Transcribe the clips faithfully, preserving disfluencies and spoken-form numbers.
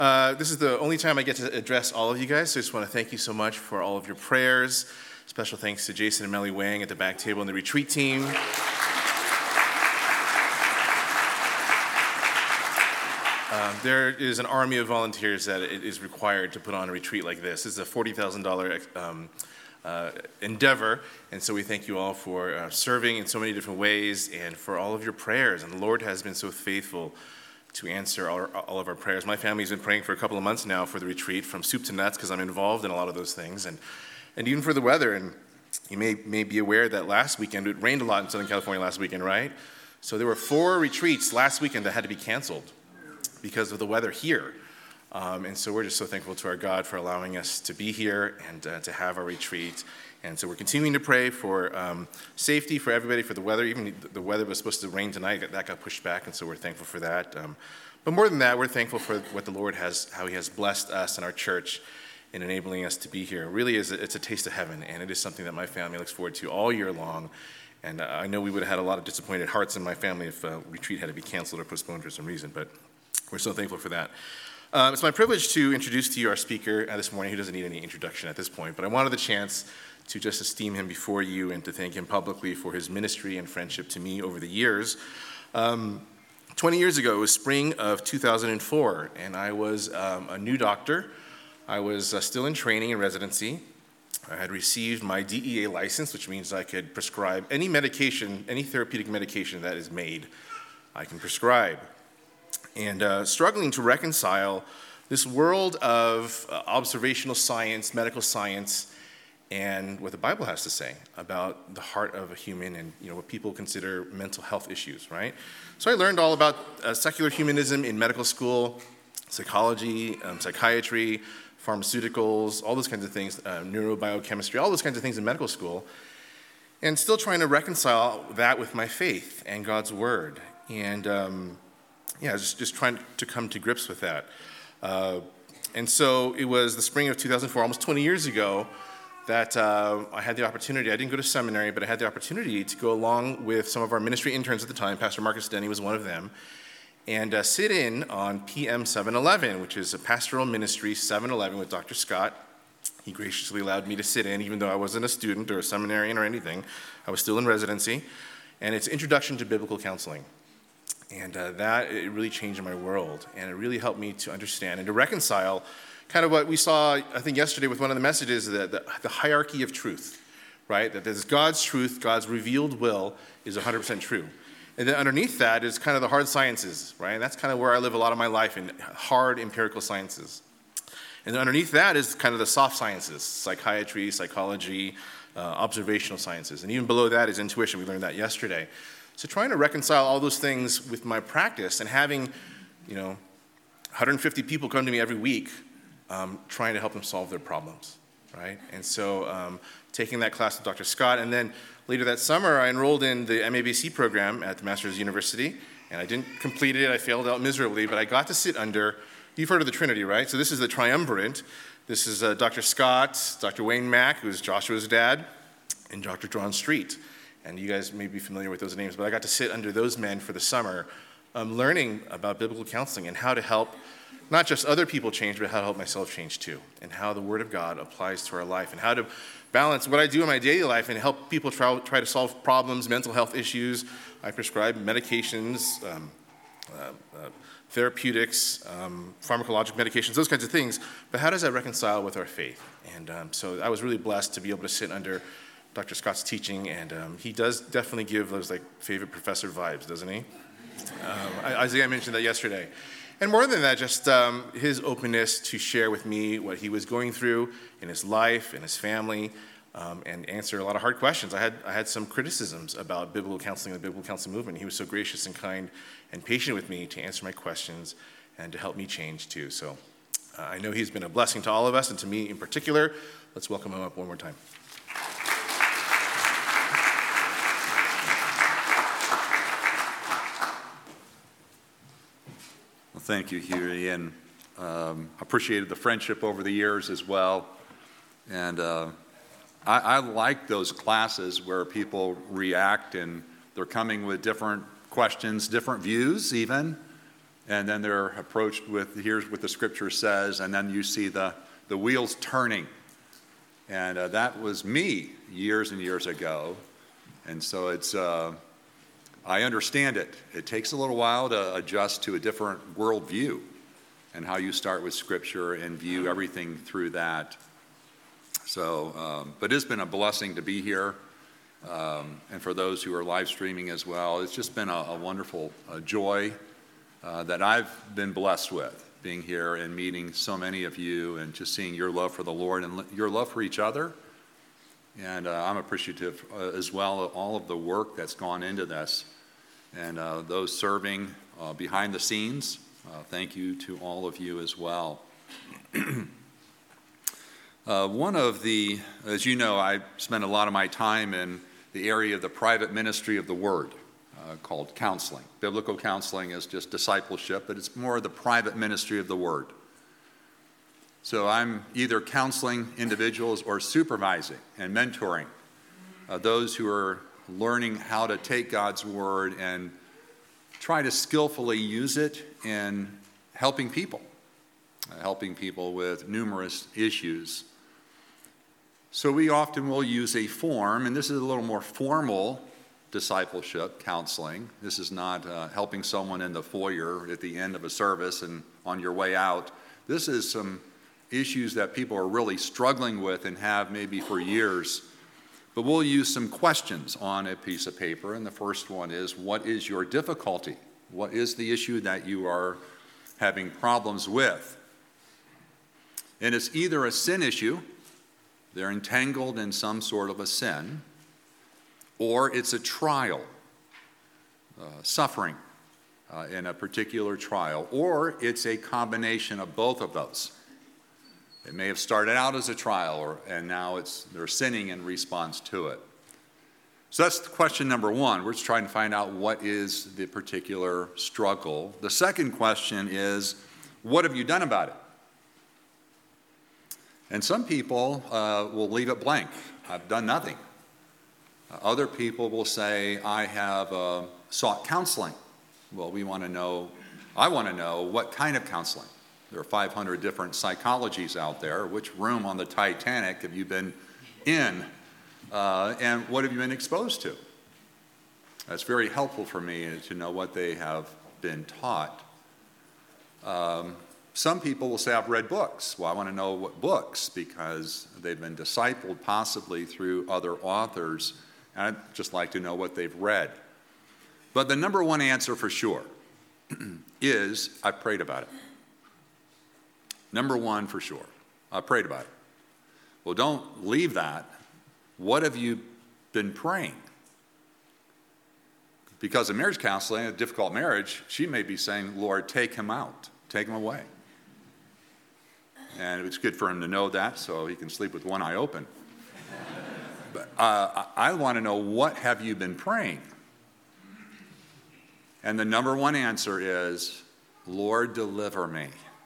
Uh, this is the only time I get to address all of you guys, so I just want to thank you so much for all of your prayers. Special thanks to Jason and Melly Wang at the back table and the retreat team. Um, there is an army of volunteers that it is required to put on a retreat like this. This is a forty thousand dollars um, uh, endeavor, and so we thank you all for uh, serving in so many different ways and for all of your prayers. And the Lord has been so faithful to answer all, all of our prayers. My family's been praying for a couple of months now for the retreat, from soup to nuts, because I'm involved in a lot of those things, and and even for the weather. And you may, may be aware that last weekend, it rained a lot in Southern California last weekend, right? So there were four retreats last weekend that had to be canceled because of the weather here. Um, and so we're just so thankful to our God for allowing us to be here and uh, to have our retreat. And so we're continuing to pray for um, safety for everybody, for the weather. Even the weather was supposed to rain tonight, that got pushed back, and so we're thankful for that. Um, but more than that, we're thankful for what the Lord has, how he has blessed us and our church in enabling us to be here. It really is, a, it's a taste of heaven, and it is something that my family looks forward to all year long. And uh, I know we would have had a lot of disappointed hearts in my family if uh, retreat had to be canceled or postponed for some reason, but we're so thankful for that. Uh, it's my privilege to introduce to you our speaker uh, this morning, who doesn't need any introduction at this point, but I wanted the chance to just esteem him before you and to thank him publicly for his ministry and friendship to me over the years. Um, twenty years ago, it was spring of two thousand four, and I was um, a new doctor. I was uh, still in training and residency. I had received my D E A license, which means I could prescribe any medication, any therapeutic medication that is made, I can prescribe. And uh, struggling to reconcile this world of uh, observational science, medical science, and what the Bible has to say about the heart of a human and, you know, what people consider mental health issues, right? So I learned all about uh, secular humanism in medical school, psychology, um, psychiatry, pharmaceuticals, all those kinds of things, uh, neurobiochemistry, all those kinds of things in medical school, and still trying to reconcile that with my faith and God's word. And um, yeah, just, just trying to come to grips with that. Uh, and so it was the spring of two thousand four, almost twenty years ago, that uh, I had the opportunity. I didn't go to seminary, but I had the opportunity to go along with some of our ministry interns at the time. Pastor Marcus Denny was one of them, and uh, sit in on P M seven eleven, which is a pastoral ministry seven eleven with Doctor Scott. He graciously allowed me to sit in, even though I wasn't a student or a seminarian or anything. I was still in residency. And it's Introduction to Biblical Counseling. And uh, that, it really changed my world. And it really helped me to understand and to reconcile kind of what we saw, I think, yesterday with one of the messages, that the, the hierarchy of truth, right? That there's God's truth, God's revealed will is one hundred percent true. And then underneath that is kind of the hard sciences, right? And that's kind of where I live a lot of my life, in hard empirical sciences. And then underneath that is kind of the soft sciences, psychiatry, psychology, uh, observational sciences. And even below that is intuition. We learned that yesterday. So trying to reconcile all those things with my practice and having, you know, one hundred fifty people come to me every week um, trying to help them solve their problems, right? And so um, taking that class with Doctor Scott, and then later that summer, I enrolled in the M A B C program at the Masters University, and I didn't complete it. I failed out miserably, but I got to sit under, you've heard of the Trinity, right? So this is the triumvirate. This is uh, Doctor Scott, Doctor Wayne Mack, who's Joshua's dad, and Doctor John Street. And you guys may be familiar with those names, but I got to sit under those men for the summer, um, learning about biblical counseling and how to help not just other people change, but how to help myself change too, and how the Word of God applies to our life, and how to balance what I do in my daily life and help people try, try to solve problems, mental health issues. I prescribe medications, um, uh, uh, therapeutics, um, pharmacologic medications, those kinds of things. But how does that reconcile with our faith? And um, so I was really blessed to be able to sit under Doctor Scott's teaching, and um, he does definitely give those like favorite professor vibes, doesn't he? Um, Isaiah mentioned that yesterday. And more than that, just um, his openness to share with me what he was going through in his life, in his family, um, and answer a lot of hard questions. I had I had some criticisms about biblical counseling and the biblical counseling movement. He was so gracious and kind and patient with me to answer my questions and to help me change too. So uh, I know he's been a blessing to all of us, and to me in particular. Let's welcome him up one more time. Well, thank you, Huey, and um, appreciated the friendship over the years as well. And uh, I, I like those classes where people react and they're coming with different questions, different views even, and then they're approached with, here's what the scripture says, and then you see the, the wheels turning. And uh, that was me years and years ago. And so it's, uh, I understand it. It takes a little while to adjust to a different worldview and how you start with scripture and view everything through that. So, um, but it's been a blessing to be here. Um, and for those who are live streaming as well, it's just been a, a wonderful uh, joy uh, that I've been blessed with, being here and meeting so many of you and just seeing your love for the Lord and your love for each other. And uh, I'm appreciative uh, as well of all of the work that's gone into this. And uh, those serving uh, behind the scenes, uh, thank you to all of you as well. uh, one of the, as you know, I spend a lot of my time in the area of the private ministry of the Word, uh, called counseling. Biblical counseling is just discipleship, but it's more the private ministry of the Word. So I'm either counseling individuals or supervising and mentoring uh, those who are learning how to take God's Word and try to skillfully use it in helping people, uh, helping people with numerous issues. So we often will use a form, and this is a little more formal discipleship counseling. This is not uh, helping someone in the foyer at the end of a service and on your way out. This is some issues that people are really struggling with and have maybe for years. But we'll use some questions on a piece of paper, and the first one is, what is your difficulty? What is the issue that you are having problems with? And it's either a sin issue, they're entangled in some sort of a sin, or it's a trial, uh, suffering uh, in a particular trial, or it's a combination of both of those. It may have started out as a trial, or, and now it's they're sinning in response to it. So that's question number one. We're just trying to find out what is the particular struggle. The second question is, what have you done about it? And some people uh, will leave it blank. I've done nothing. Uh, other people will say, I have uh, sought counseling. Well, we want to know, I want to know what kind of counseling. There are five hundred different psychologies out there. Which room on the Titanic have you been in? Uh, and what have you been exposed to? That's very helpful for me to know what they have been taught. Um, some people will say, I've read books. Well, I want to know what books, because they've been discipled possibly through other authors, and I'd just like to know what they've read. But the number one answer for sure is, I've prayed about it. Number one for sure, I prayed about it. Well, don't leave that. What have you been praying? Because in marriage counseling, a difficult marriage, she may be saying, Lord, take him out, take him away. And it's good for him to know that so he can sleep with one eye open. But uh, I want to know, what have you been praying? And the number one answer is, Lord, deliver me.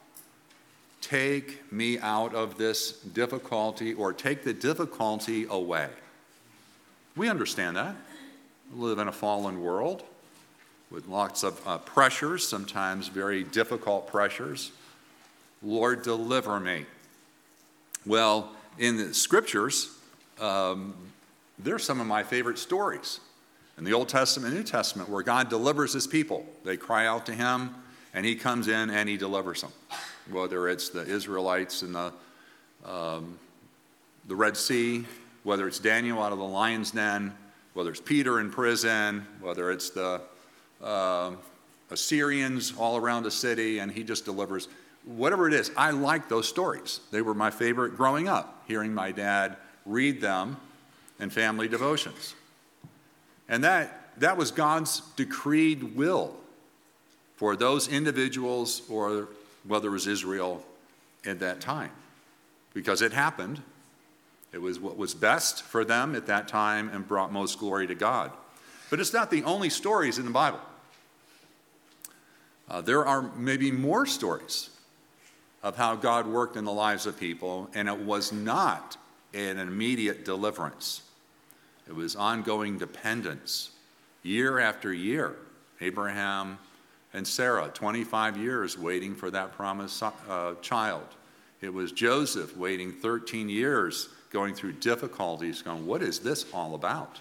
Take me out of this difficulty, or take the difficulty away. We understand that. We live in a fallen world with lots of uh, pressures, sometimes very difficult pressures. Lord, deliver me. Well, in the scriptures, um, there's some of my favorite stories in the Old Testament and New Testament where God delivers his people. They cry out to him, and he comes in and he delivers them. Whether it's the Israelites in the, um, the Red Sea, whether it's Daniel out of the lion's den, whether it's Peter in prison, whether it's the uh, Assyrians all around the city, and he just delivers. Whatever it is, I like those stories. They were my favorite growing up, hearing my dad read them in family devotions. And that, that was God's decreed will for those individuals, or whether it was Israel at that time. Because it happened. It was what was best for them at that time and brought most glory to God. But it's not the only stories in the Bible. Uh, there are maybe more stories of how God worked in the lives of people, and it was not an immediate deliverance. It was ongoing dependence, year after year. Abraham and Sarah, twenty-five years waiting for that promised uh, child. It was Joseph waiting thirteen years, going through difficulties, going, what is this all about?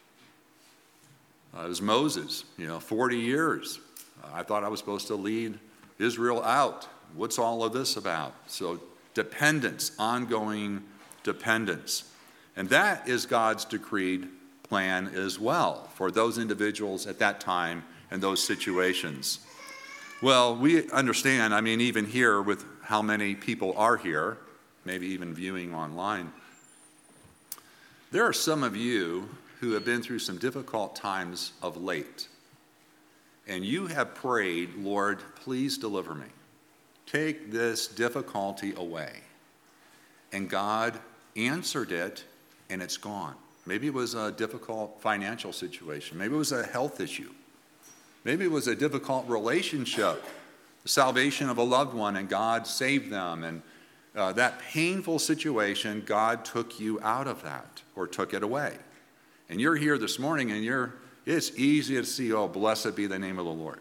Uh, it was Moses, you know, forty years. Uh, I thought I was supposed to lead Israel out. What's all of this about? So dependence, ongoing dependence. And that is God's decreed plan as well for those individuals at that time and those situations. Well, we understand, I mean, even here with how many people are here, maybe even viewing online, there are some of you who have been through some difficult times of late. And you have prayed, Lord, please deliver me. Take this difficulty away. And God answered it, and it's gone. Maybe it was a difficult financial situation. Maybe it was a health issue. Maybe it was a difficult relationship, the salvation of a loved one, and God saved them. And uh, that painful situation, God took you out of that or took it away. And you're here this morning, and you're it's easy to see, oh, blessed be the name of the Lord.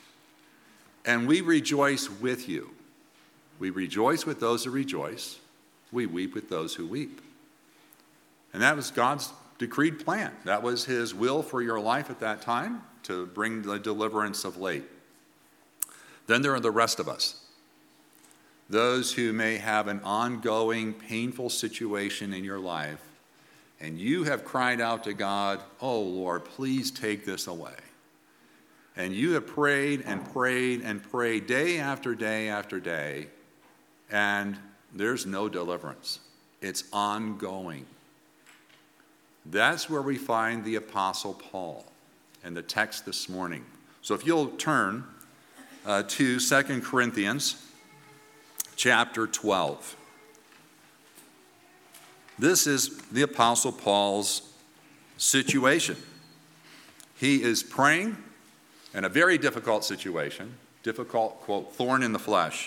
And we rejoice with you. We rejoice with those who rejoice. We weep with those who weep. And that was God's decreed plan. That was his will for your life at that time, to bring the deliverance of late. Then there are the rest of us. Those who may have an ongoing, painful situation in your life, and you have cried out to God, oh, Lord, please take this away. And you have prayed and prayed and prayed day after day after day, and there's no deliverance. It's ongoing. That's where we find the Apostle Paul in the text this morning. So if you'll turn uh, to Second Corinthians chapter twelve. This is the Apostle Paul's situation. He is praying in a very difficult situation, difficult, quote, thorn in the flesh.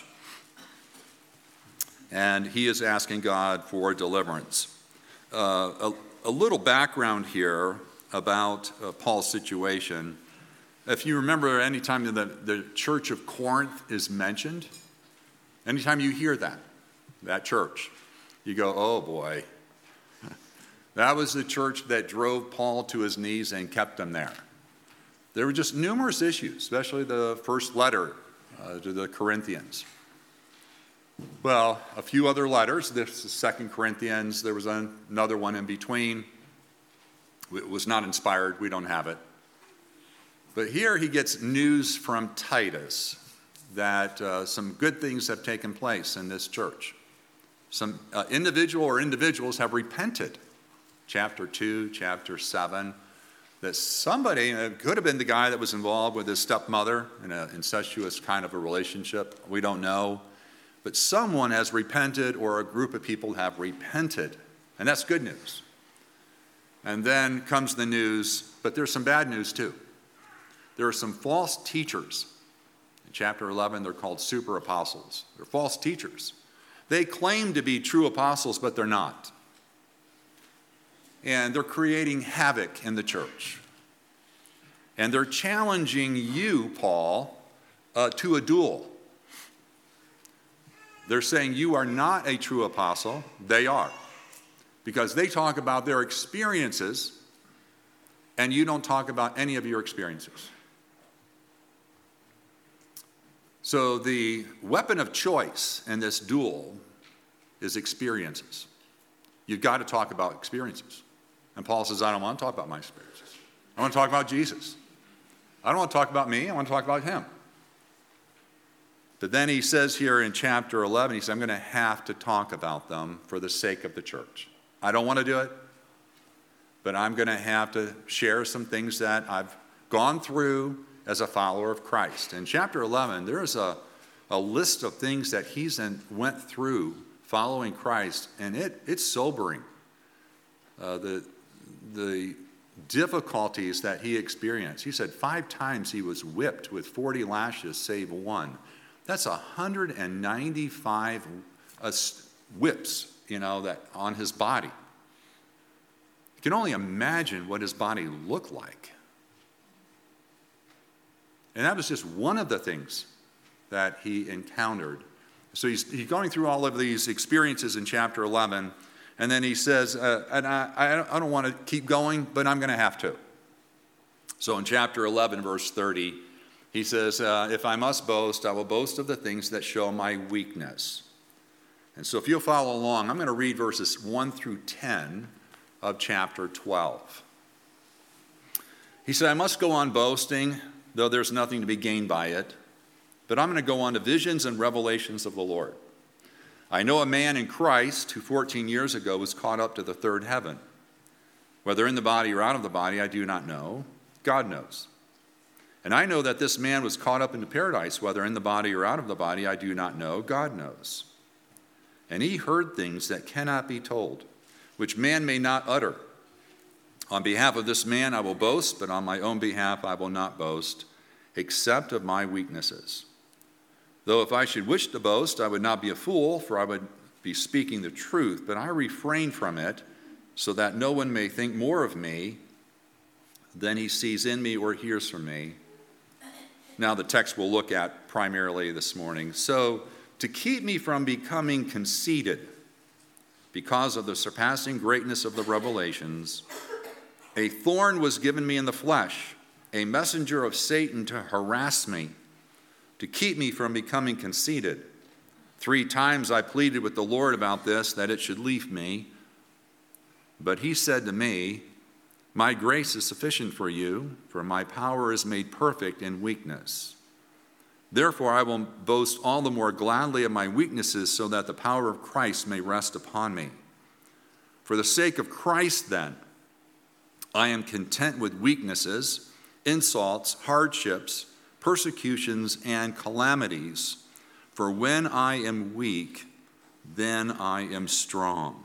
And he is asking God for deliverance. Uh, a, a little background here about uh, Paul's situation. If you remember, anytime the, the church of Corinth is mentioned, anytime you hear that, that church, you go, oh boy. That was the church that drove Paul to his knees and kept him there. There were just numerous issues, especially the first letter uh, to the Corinthians. Well, a few other letters. This is Second Corinthians. There was another one in between. It was not inspired. We don't have it. But here he gets news from Titus that uh, some good things have taken place in this church. Some uh, individual or individuals have repented. Chapter two, chapter seven, that somebody, it could have been the guy that was involved with his stepmother in an incestuous kind of a relationship. We don't know. But someone has repented, or a group of people have repented. And that's good news. And then comes the news, but there's some bad news too. There are some false teachers. In chapter eleven, they're called super apostles. They're false teachers. They claim to be true apostles, but they're not. And they're creating havoc in the church. And they're challenging you, Paul, uh, to a duel. They're saying you are not a true apostle. They are. Because they talk about their experiences, and you don't talk about any of your experiences. So the weapon of choice in this duel is experiences. You've got to talk about experiences. And Paul says, I don't want to talk about my experiences. I want to talk about Jesus. I don't want to talk about me. I want to talk about him. But then he says here in chapter eleven, he says, I'm going to have to talk about them for the sake of the church. I don't want to do it, but I'm going to have to share some things that I've gone through as a follower of Christ. In chapter eleven, there's a, a list of things that he's in, went through following Christ, and it, it's sobering. Uh, the, the difficulties that he experienced. He said five times he was whipped with forty lashes, save one. That's one hundred ninety-five uh, whips, you know, that on his body. You can only imagine what his body looked like. And that was just one of the things that he encountered. So he's, he's going through all of these experiences in chapter eleven, and then he says, uh, and I, I don't want to keep going, but I'm going to have to. So in chapter eleven, verse thirty, he says, uh, if I must boast, I will boast of the things that show my weakness. And so if you'll follow along, I'm going to read verses one through ten of chapter twelve. He said, I must go on boasting, though there's nothing to be gained by it. But I'm going to go on to visions and revelations of the Lord. I know a man in Christ who fourteen years ago was caught up to the third heaven. Whether in the body or out of the body, I do not know. God knows. And I know that this man was caught up into paradise, whether in the body or out of the body, I do not know. God knows. And he heard things that cannot be told, which man may not utter. On behalf of this man I will boast, but on my own behalf I will not boast, except of my weaknesses. Though if I should wish to boast, I would not be a fool, for I would be speaking the truth, but I refrain from it, so that no one may think more of me than he sees in me or hears from me. Now the text we'll look at primarily this morning. So, to keep me from becoming conceited, because of the surpassing greatness of the revelations, a thorn was given me in the flesh, a messenger of Satan to harass me, to keep me from becoming conceited. Three times I pleaded with the Lord about this, that it should leave me. But he said to me, my grace is sufficient for you, for my power is made perfect in weakness. Therefore I will boast all the more gladly of my weaknesses, so that the power of Christ may rest upon me. For the sake of Christ, then, I am content with weaknesses, insults, hardships, persecutions, and calamities. For when I am weak, then I am strong.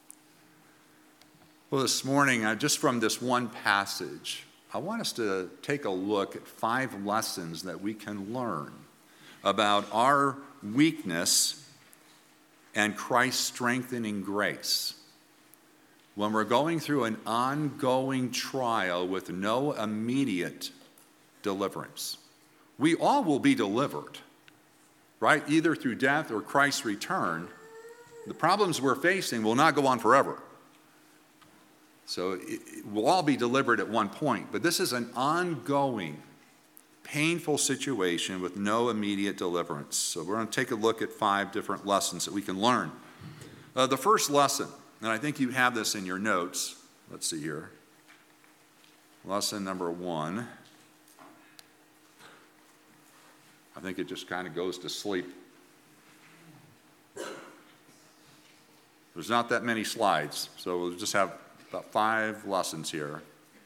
Well, this morning, uh, just from this one passage, I want us to take a look at five lessons that we can learn about our weakness and Christ's strengthening grace. When we're going through an ongoing trial with no immediate deliverance. We all will be delivered, right? Either through death or Christ's return. The problems we're facing will not go on forever. So it, we'll all be delivered at one point. But this is an ongoing, painful situation with no immediate deliverance. So we're going to take a look at five different lessons that we can learn. Uh, the first lesson, and I think you have this in your notes. Let's see here. Lesson number one. I think it just kind of goes to sleep. There's not that many slides, so we'll just have about five lessons here.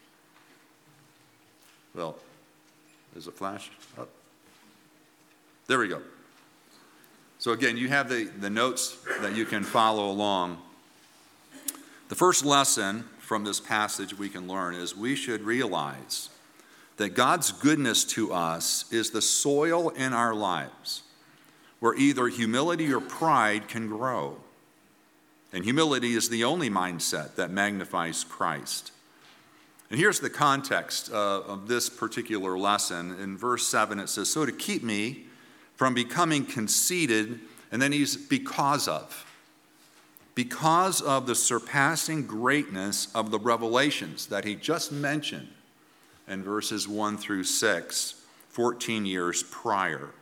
Well, is it flash up? There we go. So again, you have the, the notes that you can follow along. The first lesson from this passage we can learn is we should realize that God's goodness to us is the soil in our lives where either humility or pride can grow. And humility is the only mindset that magnifies Christ. And here's the context uh, of this particular lesson. In verse seven, it says, so to keep me from becoming conceited, and then he's because of. Because of the surpassing greatness of the revelations that he just mentioned in verses one through six, fourteen years prior.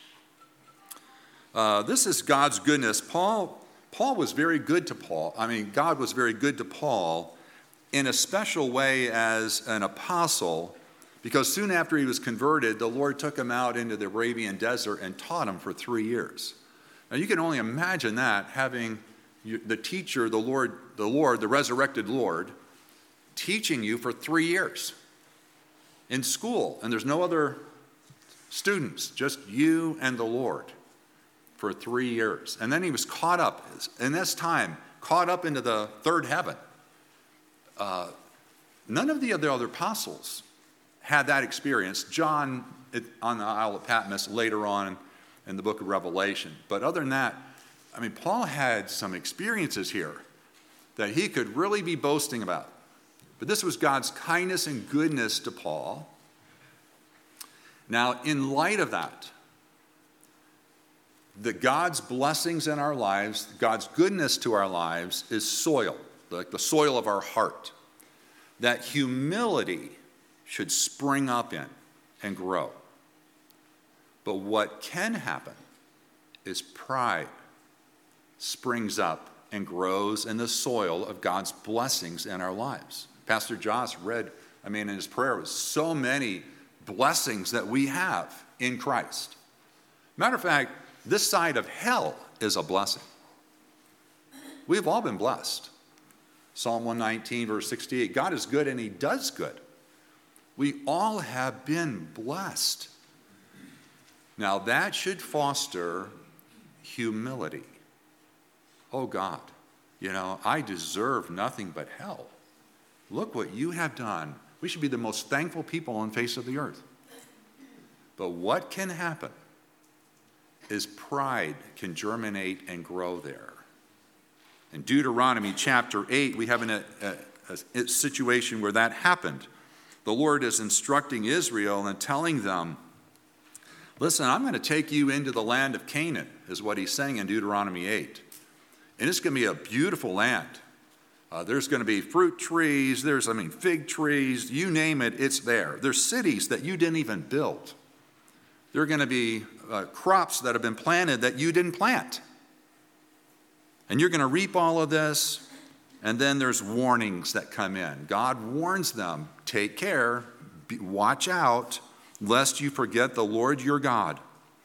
Uh, this is God's goodness. Paul, Paul was very good to Paul. I mean, God was very good to Paul in a special way as an apostle, because soon after he was converted, the Lord took him out into the Arabian desert and taught him for three years. Now, you can only imagine that, having the teacher, the Lord, the Lord, the resurrected Lord, teaching you for three years in school, and there's no other students, just you and the Lord for three years. And then he was caught up, in this time, caught up into the third heaven. Uh, none of the other, other apostles had that experience. John, it, on the Isle of Patmos, later on in the book of Revelation. But other than that, I mean, Paul had some experiences here that he could really be boasting about. But this was God's kindness and goodness to Paul. Now, in light of that, that God's blessings in our lives, God's goodness to our lives is soil, like the soil of our heart, that humility should spring up in and grow. But what can happen is pride springs up and grows in the soil of God's blessings in our lives. Pastor Joss read, I mean, in his prayer, was so many blessings that we have in Christ. Matter of fact, this side of hell is a blessing. We've all been blessed. Psalm one nineteen, verse sixty-eight, God is good and he does good. We all have been blessed. Now that should foster humility. Oh God, you know, I deserve nothing but hell. Look what you have done. We should be the most thankful people on the face of the earth. But what can happen is pride can germinate and grow there. In Deuteronomy chapter eight, we have an, a, a, a situation where that happened. The Lord is instructing Israel and telling them, listen, I'm going to take you into the land of Canaan, is what he's saying in Deuteronomy eight. And it's going to be a beautiful land. Uh, there's going to be fruit trees, there's, I mean, fig trees, you name it, it's there. There's cities that you didn't even build. There are going to be uh, crops that have been planted that you didn't plant. And you're going to reap all of this, and then there's warnings that come in. God warns them, take care, be, watch out, lest you forget the Lord your God.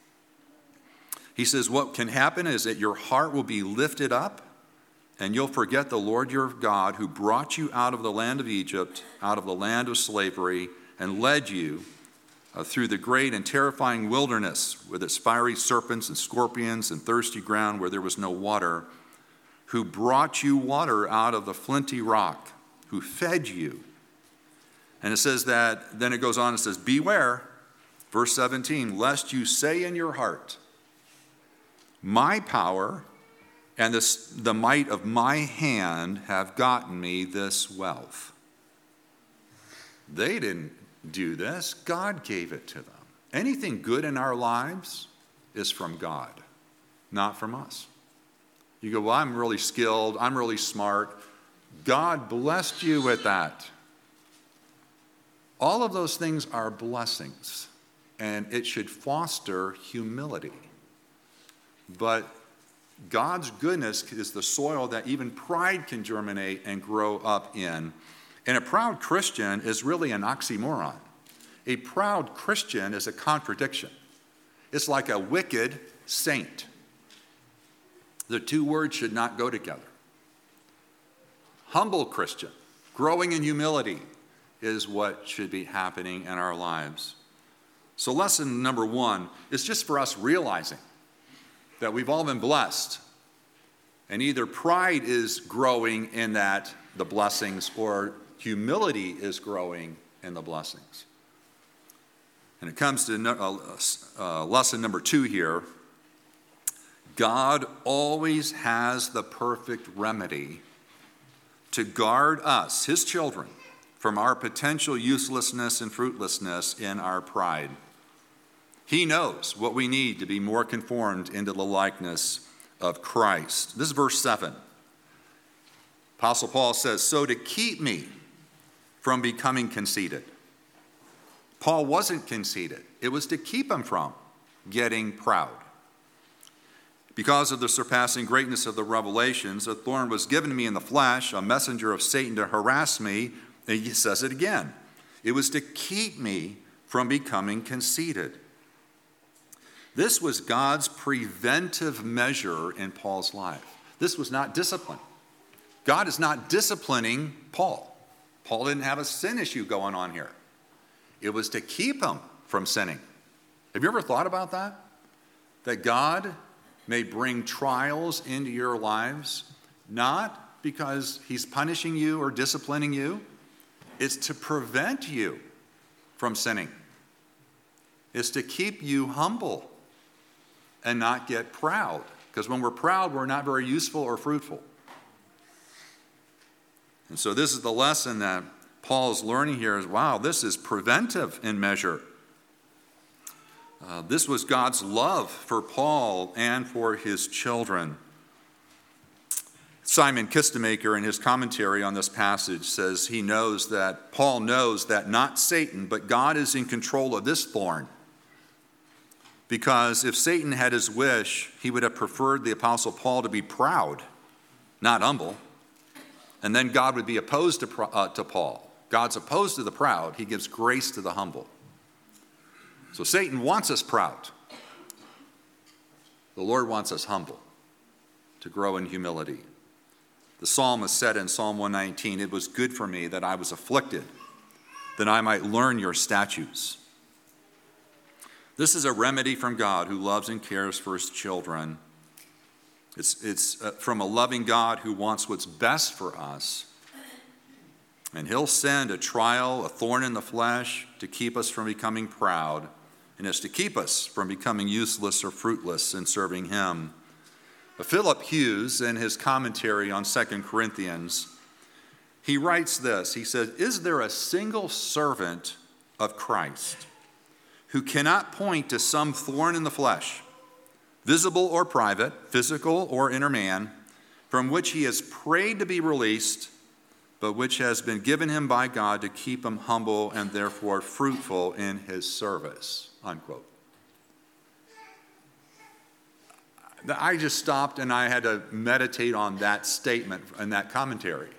He says what can happen is that your heart will be lifted up, and you'll forget the Lord your God who brought you out of the land of Egypt, out of the land of slavery, and led you uh, through the great and terrifying wilderness with its fiery serpents and scorpions and thirsty ground where there was no water, who brought you water out of the flinty rock, who fed you. And it says that, then it goes on and says, beware, verse seventeen, lest you say in your heart, my power and this, the might of my hand have gotten me this wealth. They didn't do this. God gave it to them. Anything good in our lives is from God, not from us. You go, well, I'm really skilled. I'm really smart. God blessed you with that. All of those things are blessings, and it should foster humility. But God's goodness is the soil that even pride can germinate and grow up in. And a proud Christian is really an oxymoron. A proud Christian is a contradiction. It's like a wicked saint. The two words should not go together. Humble Christian, growing in humility, is what should be happening in our lives. So lesson number one is just for us realizing that we've all been blessed. And either pride is growing in that, the blessings, or humility is growing in the blessings. And it comes to uh, uh, lesson number two here. God always has the perfect remedy to guard us, his children, from our potential uselessness and fruitlessness in our pride. He knows what we need to be more conformed into the likeness of Christ. This is verse seven. Apostle Paul says, so to keep me from becoming conceited. Paul wasn't conceited. It was to keep him from getting proud. Because of the surpassing greatness of the revelations, a thorn was given to me in the flesh, a messenger of Satan to harass me. And he says it again. It was to keep me from becoming conceited. This was God's preventive measure in Paul's life. This was not discipline. God is not disciplining Paul. Paul didn't have a sin issue going on here. It was to keep him from sinning. Have you ever thought about that? That God may bring trials into your lives, not because he's punishing you or disciplining you. It's to prevent you from sinning. It's to keep you humble and not get proud. Because when we're proud, we're not very useful or fruitful. And so this is the lesson that Paul is learning here is, wow, this is preventive in measure. Uh, this was God's love for Paul and for his children. Simon Kistemaker, in his commentary on this passage, says he knows that, Paul knows that not Satan, but God is in control of this thorn. Because if Satan had his wish, he would have preferred the Apostle Paul to be proud, not humble. And then God would be opposed to, uh, to Paul. God's opposed to the proud. He gives grace to the humble. So Satan wants us proud. The Lord wants us humble, to grow in humility. The psalmist said in Psalm one nineteen, "It was good for me that I was afflicted, that I might learn your statutes." This is a remedy from God who loves and cares for his children. It's, it's uh, from a loving God who wants what's best for us. And he'll send a trial, a thorn in the flesh, to keep us from becoming proud, and is to keep us from becoming useless or fruitless in serving him. But Philip Hughes, in his commentary on Second Corinthians, he writes this. He says, "Is there a single servant of Christ who cannot point to some thorn in the flesh, visible or private, physical or inner man, from which he has prayed to be released, but which has been given him by God to keep him humble and therefore fruitful in his service?" Unquote. I just stopped and I had to meditate on that statement and that commentary.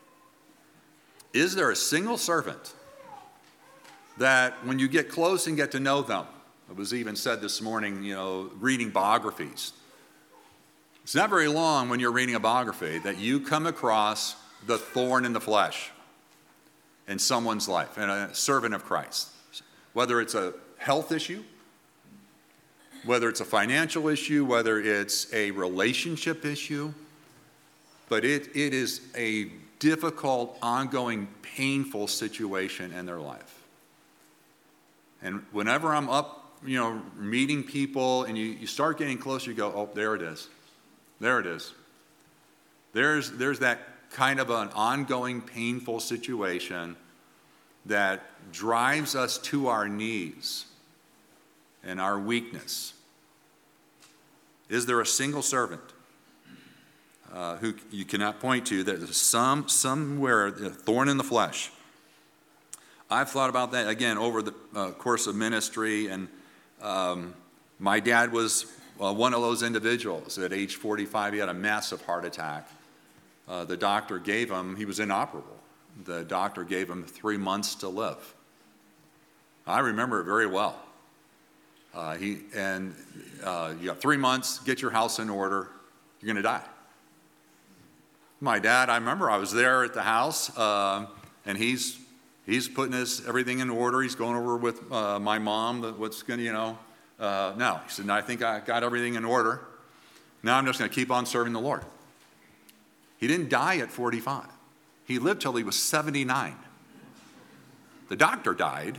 Is there a single servant that when you get close and get to know them, it was even said this morning, you know, reading biographies. It's not very long when you're reading a biography that you come across the thorn in the flesh in someone's life, and a servant of Christ. Whether it's a health issue, whether it's a financial issue, whether it's a relationship issue, but it, it is a difficult, ongoing, painful situation in their life. And whenever I'm up, you know, meeting people and you, you start getting closer, you go, oh, there it is. There it is. There's, there's that kind of an ongoing, painful situation that drives us to our knees and our weakness. Is there a single servant uh, who you cannot point to that there's some somewhere a thorn in the flesh? I've thought about that again over the uh, course of ministry, and um, my dad was uh, one of those individuals. At age forty-five, he had a massive heart attack. Uh, the doctor gave him, he was inoperable. The doctor gave him three months to live. I remember it very well. Uh, he and uh, you got three months, get your house in order, you're going to die. My dad, I remember I was there at the house, uh, and he's he's putting his everything in order. He's going over with uh, my mom, the, what's going to, you know, uh, no. He said, no, I think I got everything in order. Now I'm just going to keep on serving the Lord. He didn't die at forty-five. He lived till he was seventy-nine. The doctor died.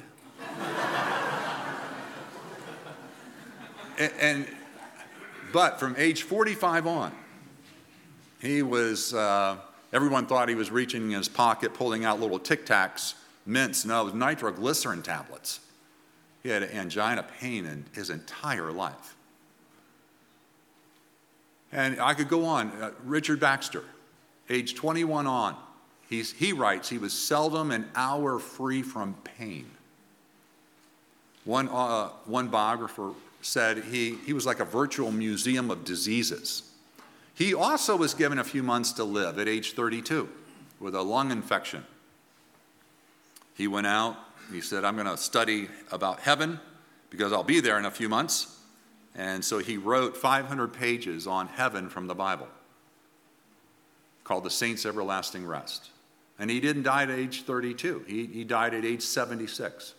and, and but from age forty-five on, he was, uh, everyone thought he was reaching in his pocket, pulling out little Tic Tacs, mints. No, it was nitroglycerin tablets. He had angina pain in his entire life. And I could go on. Uh, Richard Baxter, age twenty-one on, he's, he writes, he was seldom an hour free from pain. One, uh, one biographer said he, he was like a virtual museum of diseases. He also was given a few months to live at age thirty-two with a lung infection. He went out, he said, I'm going to study about heaven because I'll be there in a few months. And so he wrote five hundred pages on heaven from the Bible called The Saints' Everlasting Rest. And he didn't die at age thirty-two. He, he died at age seventy-six.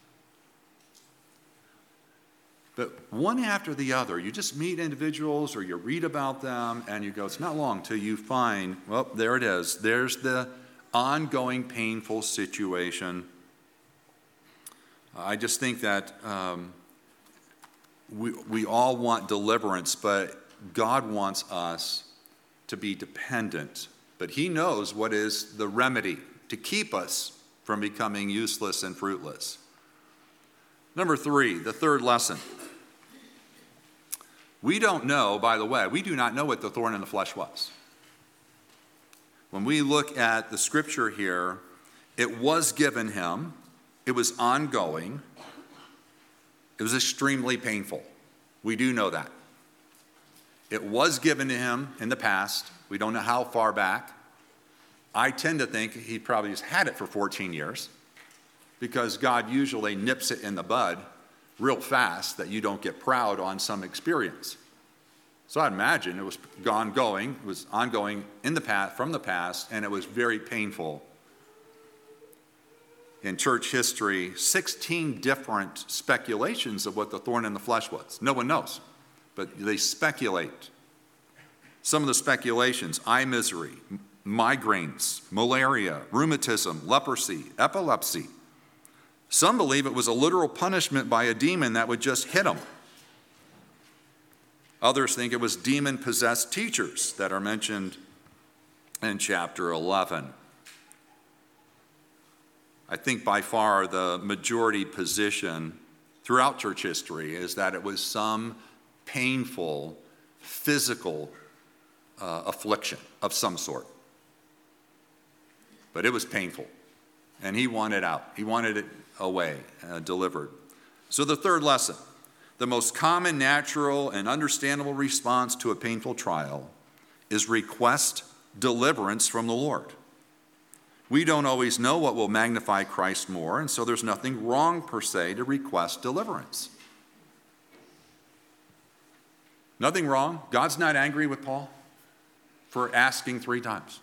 But one after the other, you just meet individuals or you read about them and you go, it's not long till you find, well, there it is. There's the ongoing painful situation. I just think that um, we, we all want deliverance, but God wants us to be dependent. But he knows what is the remedy to keep us from becoming useless and fruitless. Number three, the third lesson. We don't know, by the way, we do not know what the thorn in the flesh was. When we look at the scripture here, it was given him, it was ongoing, it was extremely painful. We do know that. It was given to him in the past. We don't know how far back. I tend to think he probably has had it for fourteen years because God usually nips it in the bud real fast that you don't get proud on some experience. So I'd imagine it was ongoing, it was ongoing in the past, from the past, and it was very painful. In church history, sixteen different speculations of what the thorn in the flesh was. No one knows, but they speculate. Some of the speculations: eye misery, migraines, malaria, rheumatism, leprosy, epilepsy. Some believe it was a literal punishment by a demon that would just hit them. Others think it was demon-possessed teachers that are mentioned in chapter eleven. I think by far the majority position throughout church history is that it was some painful, physical uh, affliction of some sort. But it was painful, and he wanted out. He wanted it away, uh, delivered. So the third lesson, the most common, natural, and understandable response to a painful trial is request deliverance from the Lord. We don't always know what will magnify Christ more, and so there's nothing wrong per se to request deliverance. Nothing wrong. God's not angry with Paul for asking three times.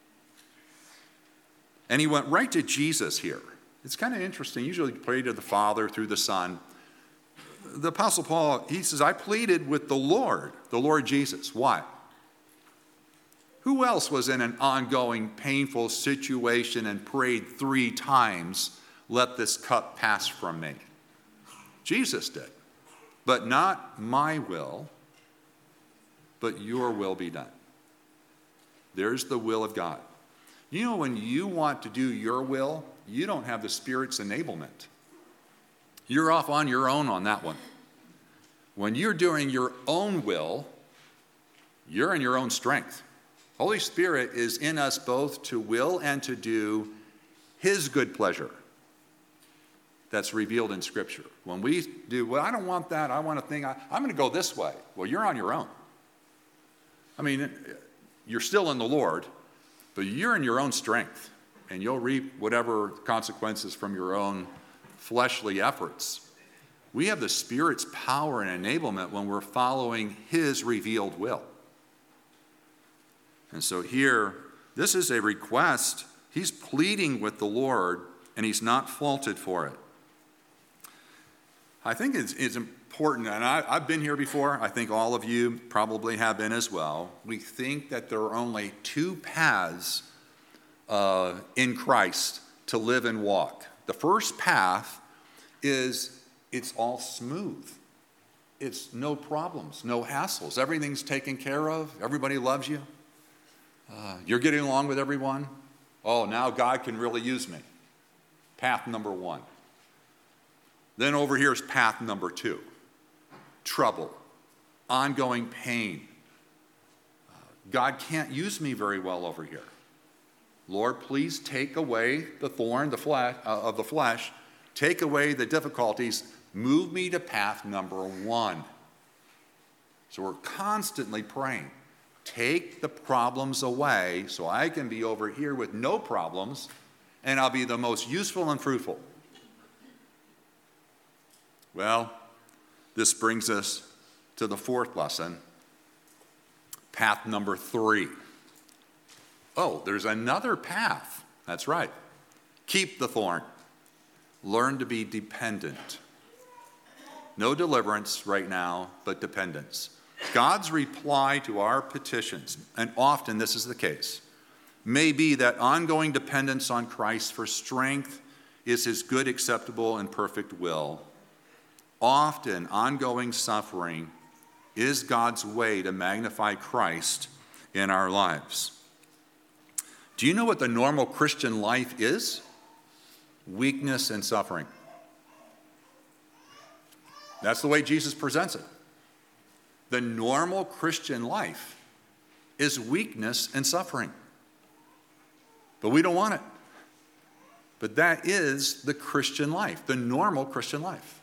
And he went right to Jesus here. It's kind of interesting. Usually you pray to the Father through the Son. The Apostle Paul, he says, I pleaded with the Lord, the Lord Jesus. Why? Who else was in an ongoing, painful situation and prayed three times, let this cup pass from me? Jesus did. But not my will, but your will be done. There's the will of God. You know, when you want to do your will, you don't have the Spirit's enablement. You're off on your own on that one. When you're doing your own will, you're in your own strength. Holy Spirit is in us both to will and to do his good pleasure that's revealed in Scripture. When we do, well, I don't want that, I want a thing, I, I'm going to go this way. Well, you're on your own. I mean, you're still in the Lord, but you're in your own strength, and you'll reap whatever consequences from your own fleshly efforts. We have the Spirit's power and enablement when we're following his revealed will. And so here, this is a request. He's pleading with the Lord, and he's not faulted for it. I think it's, it's important, and I, I've been here before. I think all of you probably have been as well. We think that there are only two paths uh, in Christ to live and walk. The first path is it's all smooth. It's no problems, no hassles. Everything's taken care of. Everybody loves you. Uh, you're getting along with everyone. Oh, now God can really use me. Path number one. Then over here is path number two. Trouble, ongoing pain. Uh, God can't use me very well over here. Lord, please take away the thorn the flesh, uh, of the flesh. Take away the difficulties. Move me to path number one. So we're constantly praying. Take the problems away so I can be over here with no problems, and I'll be the most useful and fruitful. Well, this brings us to the fourth lesson, path number three. Oh, there's another path. That's right. Keep the thorn. Learn to be dependent. No deliverance right now, but dependence. God's reply to our petitions, and often this is the case, may be that ongoing dependence on Christ for strength is his good, acceptable, and perfect will. Often, ongoing suffering is God's way to magnify Christ in our lives. Do you know what the normal Christian life is? Weakness and suffering. That's the way Jesus presents it. The normal Christian life is weakness and suffering. But we don't want it. But that is the Christian life, the normal Christian life.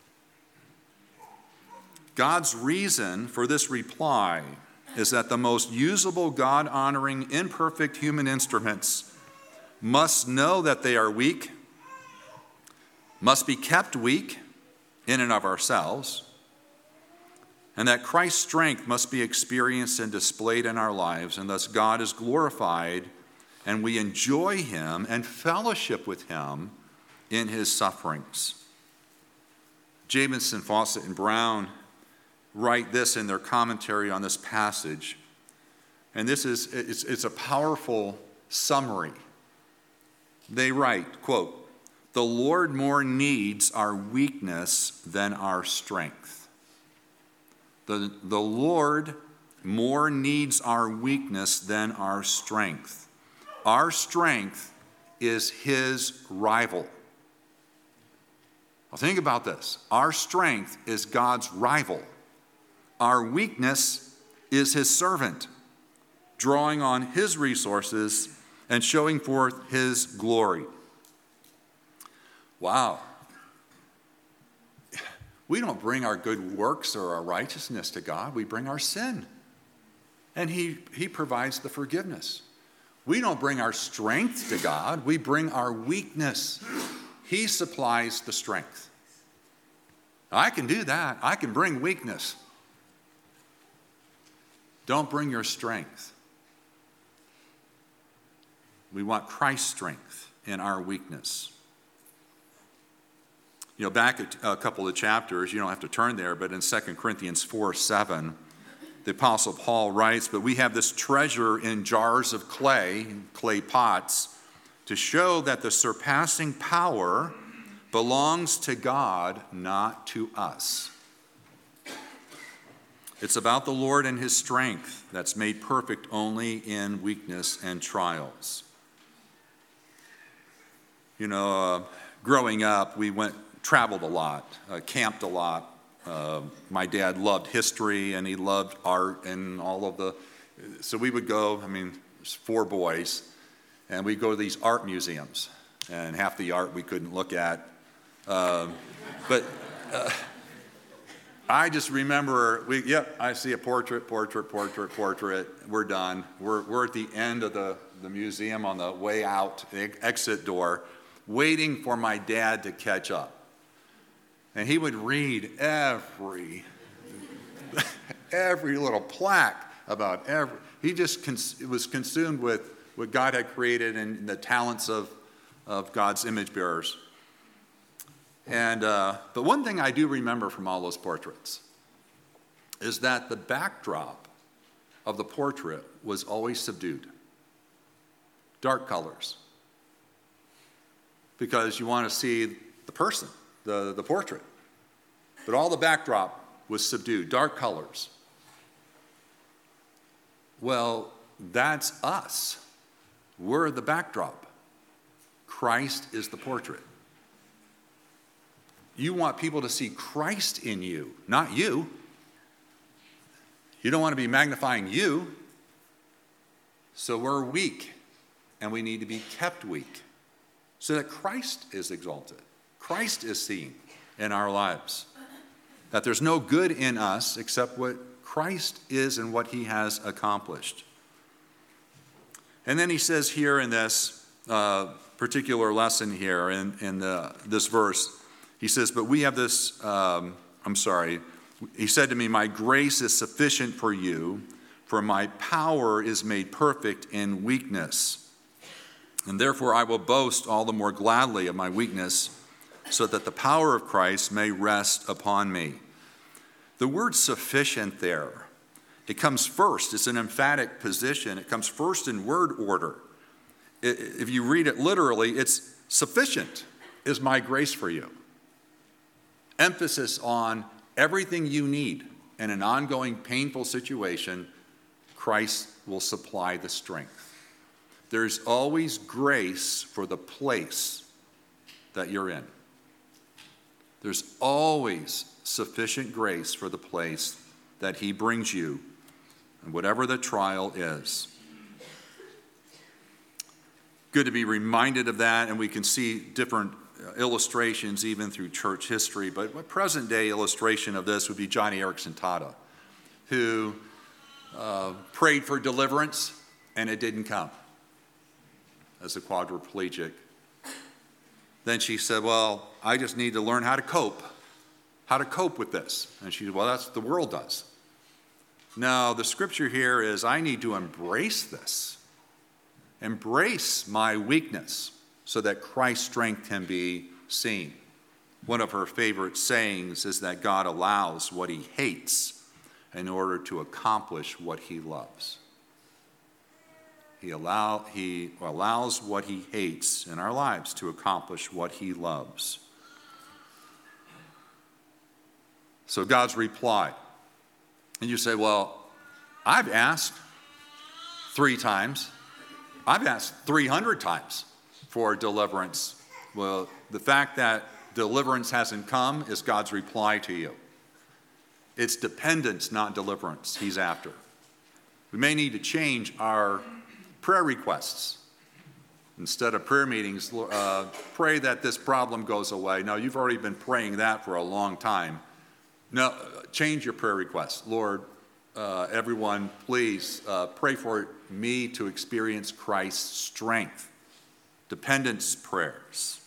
God's reason for this reply is that the most usable, God-honoring, imperfect human instruments must know that they are weak, must be kept weak in and of ourselves, and that Christ's strength must be experienced and displayed in our lives, and thus God is glorified, and we enjoy him and fellowship with him in his sufferings. Jamieson, Fawcett, and Brown write this in their commentary on this passage, and this is it's, it's a powerful summary. They write, quote, "The Lord more needs our weakness than our strength." The, the Lord more needs our weakness than our strength. Our strength is his rival. Now think about this. Our strength is God's rival. Our weakness is his servant, drawing on his resources and showing forth his glory. Wow. We don't bring our good works or our righteousness to God. We bring our sin. And he, he provides the forgiveness. We don't bring our strength to God. We bring our weakness. He supplies the strength. I can do that. I can bring weakness. Don't bring your strength. We want Christ's strength in our weakness. You know, back a, a couple of chapters, you don't have to turn there, but in Second Corinthians four seven, the Apostle Paul writes, "But we have this treasure in jars of clay, clay pots, to show that the surpassing power belongs to God, not to us." It's about the Lord and his strength that's made perfect only in weakness and trials. You know, uh, growing up, we went, traveled a lot, uh, camped a lot. Uh, my dad loved history and he loved art and all of the, so we would go, I mean, there's four boys, and we'd go to these art museums, and half the art we couldn't look at. Um, but uh, I just remember, we, yep, I see a portrait, portrait, portrait, portrait. We're done. We're, we're at the end of the, the museum on the way out, the exit door, waiting for my dad to catch up. And he would read every, every little plaque about every, he just cons, was consumed with what God had created and the talents of, of God's image bearers. And, uh, but one thing I do remember from all those portraits is that the backdrop of the portrait was always subdued. Dark colors. Because you want to see the person, the, the portrait. But all the backdrop was subdued, dark colors. Well, that's us. We're the backdrop. Christ is the portrait. You want people to see Christ in you, not you. You don't want to be magnifying you. So we're weak, and we need to be kept weak so that Christ is exalted. Christ is seen in our lives. That there's no good in us except what Christ is and what he has accomplished. And then he says here in this uh, particular lesson here, in, in the, this verse, he says, but we have this, um, I'm sorry, he said to me, my grace is sufficient for you, for my power is made perfect in weakness. And therefore I will boast all the more gladly of my weakness, so that the power of Christ may rest upon me. The word sufficient there, it comes first. It's an emphatic position. It comes first in word order. If you read it literally, it's sufficient is my grace for you. Emphasis on everything you need in an ongoing painful situation, Christ will supply the strength. There's always grace for the place that you're in. There's always sufficient grace for the place that he brings you, and whatever the trial is. Good to be reminded of that, and we can see different illustrations even through church history, but a present-day illustration of this would be Johnny Erickson Tada, who uh, prayed for deliverance, and it didn't come as a quadriplegic. Then she said, well, I just need to learn how to cope, how to cope with this. And she said, well, that's what the world does. No, the scripture here is I need to embrace this, embrace my weakness so that Christ's strength can be seen. One of her favorite sayings is that God allows what he hates in order to accomplish what he loves. He, allow, he allows what he hates in our lives to accomplish what he loves. So God's reply. And you say, well, I've asked three times. I've asked three hundred times for deliverance. Well, the fact that deliverance hasn't come is God's reply to you. It's dependence, not deliverance, he's after. We may need to change our prayer requests. Instead of prayer meetings, uh, pray that this problem goes away. No, you've already been praying that for a long time. No, change your prayer requests. Lord, uh, everyone, please uh, pray for me to experience Christ's strength. Dependence prayers.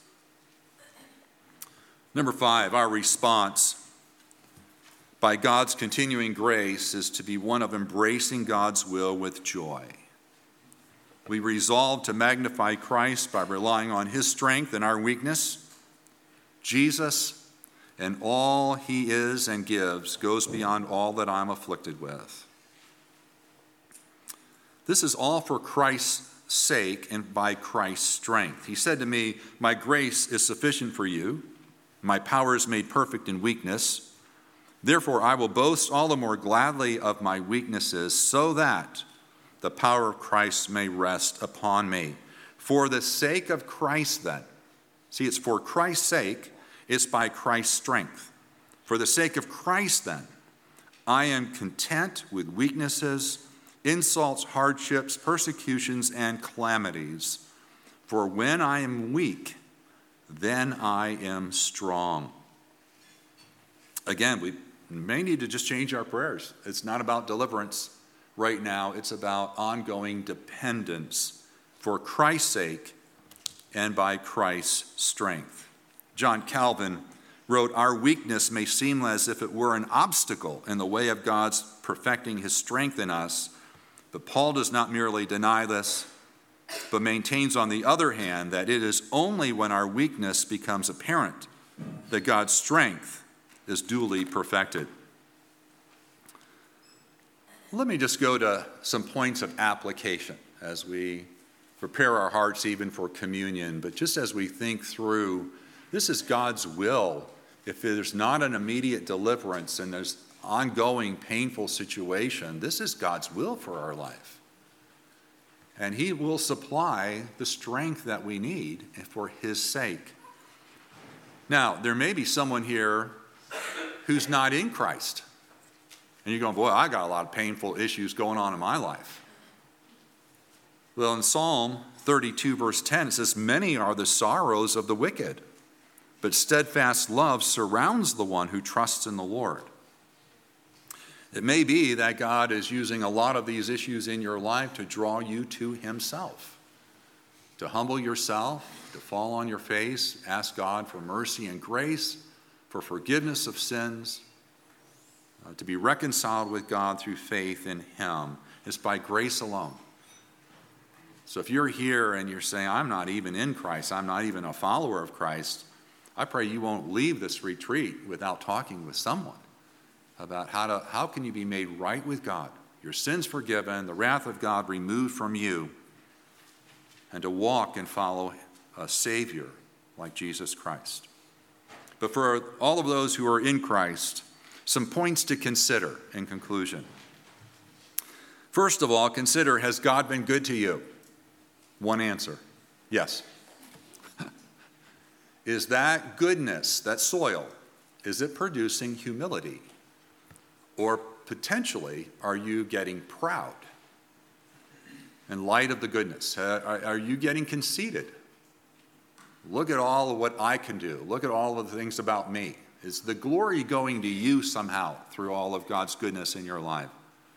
Number five, our response by God's continuing grace is to be one of embracing God's will with joy. We resolve to magnify Christ by relying on his strength and our weakness. Jesus and all he is and gives goes beyond all that I'm afflicted with. This is all for Christ's sake and by Christ's strength. He said to me, my grace is sufficient for you. My power is made perfect in weakness. Therefore, I will boast all the more gladly of my weaknesses so that the power of Christ may rest upon me. For the sake of Christ, then, see, it's for Christ's sake, it's by Christ's strength. For the sake of Christ, then, I am content with weaknesses, insults, hardships, persecutions, and calamities. For when I am weak, then I am strong. Again, we may need to just change our prayers. It's not about deliverance right now. It's about ongoing dependence for Christ's sake and by Christ's strength. John Calvin wrote, our weakness may seem as if it were an obstacle in the way of God's perfecting his strength in us, but Paul does not merely deny this, but maintains on the other hand that it is only when our weakness becomes apparent that God's strength is duly perfected. Let me just go to some points of application as we prepare our hearts even for communion, but just as we think through, this is God's will. If there's not an immediate deliverance and there's ongoing painful situation, this is God's will for our life. And he will supply the strength that we need for his sake. Now, there may be someone here who's not in Christ. And you're going, boy, I got a lot of painful issues going on in my life. Well, in Psalm thirty-two, verse ten, it says, many are the sorrows of the wicked, but steadfast love surrounds the one who trusts in the Lord. It may be that God is using a lot of these issues in your life to draw you to himself, to humble yourself, to fall on your face, ask God for mercy and grace, for forgiveness of sins, uh, to be reconciled with God through faith in him. It's by grace alone. So if you're here and you're saying, I'm not even in Christ, I'm not even a follower of Christ, I pray you won't leave this retreat without talking with someone about how to how can you be made right with God, your sins forgiven, the wrath of God removed from you, and to walk and follow a Savior like Jesus Christ. But for all of those who are in Christ, some points to consider in conclusion. First of all, consider, has God been good to you? One answer, yes. Is that goodness, that soil, Is it producing humility? Or potentially, are you getting proud in light of the goodness? Uh, are, are you getting conceited? Look at all of what I can do. Look at all of the things about me. Is the glory going to you somehow through all of God's goodness in your life?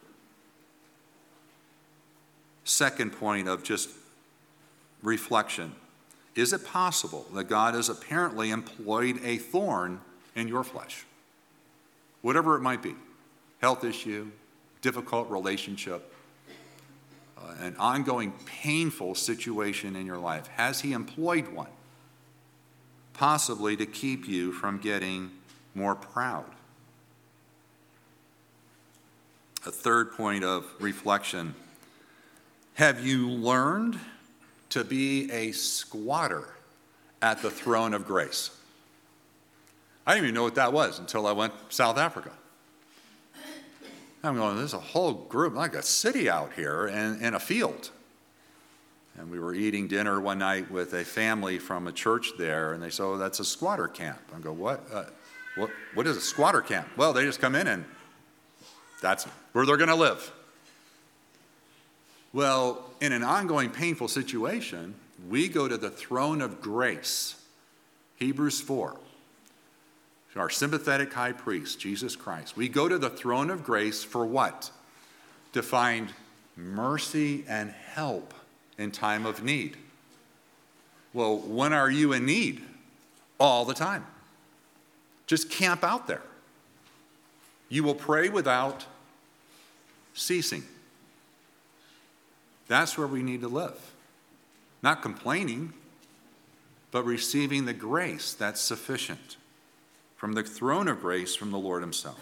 Second point of just reflection. Is it possible that God has apparently employed a thorn in your flesh? Whatever it might be. Health issue, difficult relationship, uh, an ongoing painful situation in your life. Has he employed one? Possibly to keep you from getting more proud. A third point of reflection. Have you learned to be a squatter at the throne of grace? I didn't even know what that was until I went to South Africa. I'm going, there's a whole group, like a city out here and, and a field. And we were eating dinner one night with a family from a church there, and they said, oh, that's a squatter camp. I go, what? Uh, what? What is a squatter camp? Well, they just come in and that's where they're going to live. Well, in an ongoing painful situation, we go to the throne of grace. Hebrews four. Our sympathetic high priest, Jesus Christ. We go to the throne of grace for what? To find mercy and help in time of need. Well, when are you in need? All the time. Just camp out there. You will pray without ceasing. That's where we need to live. Not complaining, but receiving the grace that's sufficient from the throne of grace from the Lord himself.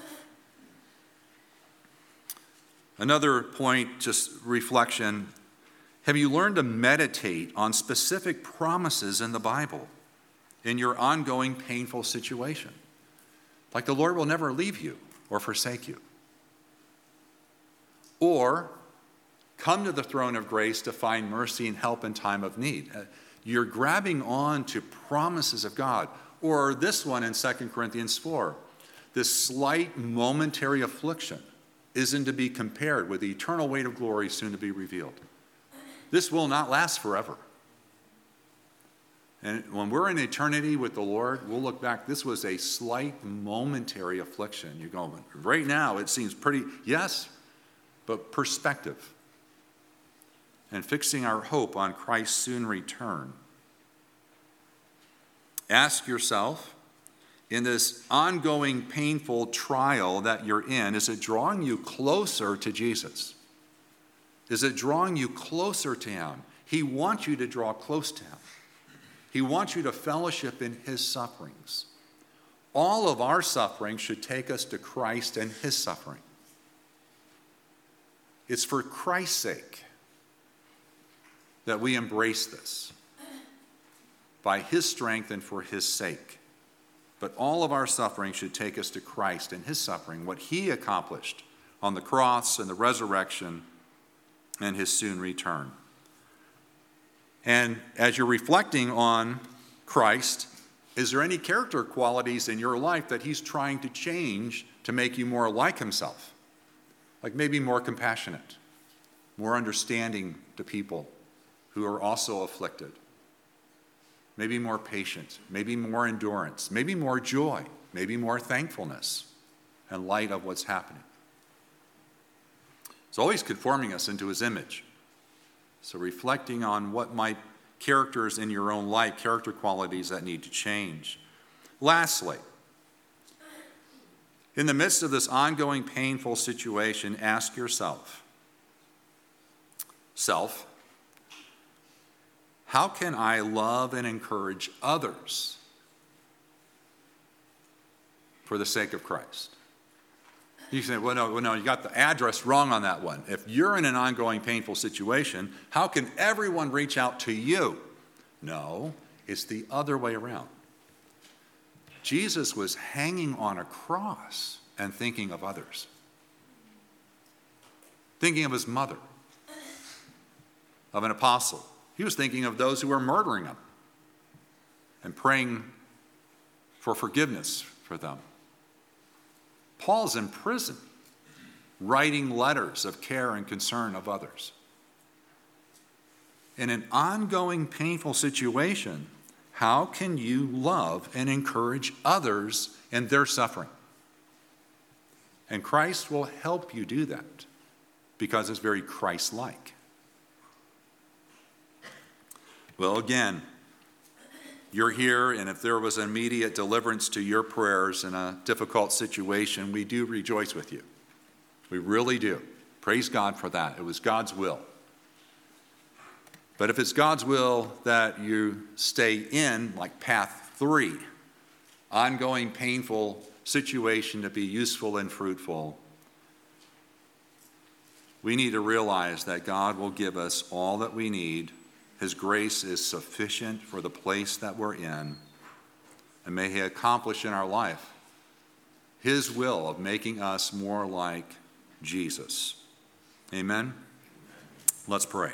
Another point, just reflection. Have you learned to meditate on specific promises in the Bible in your ongoing painful situation? Like the Lord will never leave you or forsake you. Or come to the throne of grace to find mercy and help in time of need. You're grabbing on to promises of God. Or this one in Second Corinthians four, this slight momentary affliction isn't to be compared with the eternal weight of glory soon to be revealed. This will not last forever. And when we're in eternity with the Lord, we'll look back, this was a slight momentary affliction. You're going, right now it seems pretty, yes, but perspective. And fixing our hope on Christ's soon return. Ask yourself, in this ongoing painful trial that you're in, is it drawing you closer to Jesus? Is it drawing you closer to him? He wants you to draw close to him. He wants you to fellowship in his sufferings. All of our suffering should take us to Christ and his suffering. It's for Christ's sake that we embrace this. By his strength and for his sake. But all of our suffering should take us to Christ and his suffering, what he accomplished on the cross and the resurrection and his soon return. And as you're reflecting on Christ, is there any character qualities in your life that he's trying to change to make you more like himself? Like maybe more compassionate, more understanding to people who are also afflicted. Maybe more patience, maybe more endurance, maybe more joy, maybe more thankfulness in light of what's happening. It's always conforming us into his image. So reflecting on what might characters in your own life, character qualities that need to change. Lastly, in the midst of this ongoing painful situation, ask yourself, self, how can I love and encourage others for the sake of Christ? You say, well, no, well, no, you got the address wrong on that one. If you're in an ongoing painful situation, how can everyone reach out to you? No, it's the other way around. Jesus was hanging on a cross and thinking of others. Thinking of his mother, of an apostle. He was thinking of those who were murdering him and praying for forgiveness for them. Paul's in prison, writing letters of care and concern of others. In an ongoing painful situation, how can you love and encourage others in their suffering? And Christ will help you do that because it's very Christ-like. Well, again, you're here, and if there was immediate deliverance to your prayers in a difficult situation, we do rejoice with you. We really do. Praise God for that. It was God's will. But if it's God's will that you stay in, like path three, ongoing painful situation to be useful and fruitful, we need to realize that God will give us all that we need. His grace is sufficient for the place that we're in. And may He accomplish in our life His will of making us more like Jesus. Amen? Let's pray.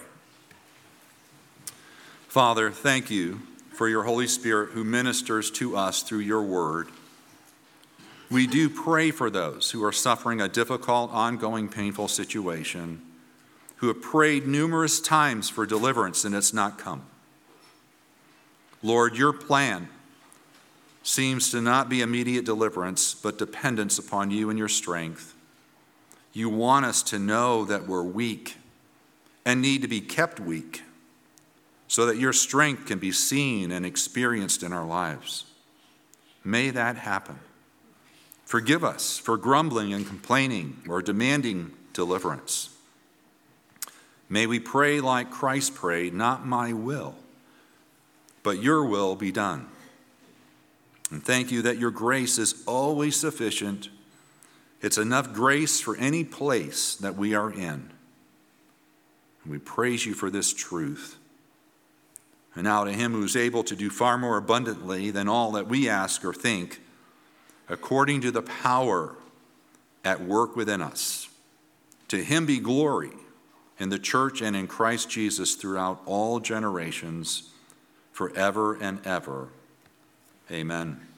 Father, thank you for your Holy Spirit who ministers to us through your word. We do pray for those who are suffering a difficult, ongoing, painful situation, who have prayed numerous times for deliverance and it's not come. Lord, your plan seems to not be immediate deliverance, but dependence upon you and your strength. You want us to know that we're weak and need to be kept weak so that your strength can be seen and experienced in our lives. May that happen. Forgive us for grumbling and complaining or demanding deliverance. May we pray like Christ prayed, not my will, but your will be done. And thank you that your grace is always sufficient. It's enough grace for any place that we are in. And we praise you for this truth. And now to him who is able to do far more abundantly than all that we ask or think, according to the power at work within us, to him be glory in the church and in Christ Jesus throughout all generations, forever and ever. Amen.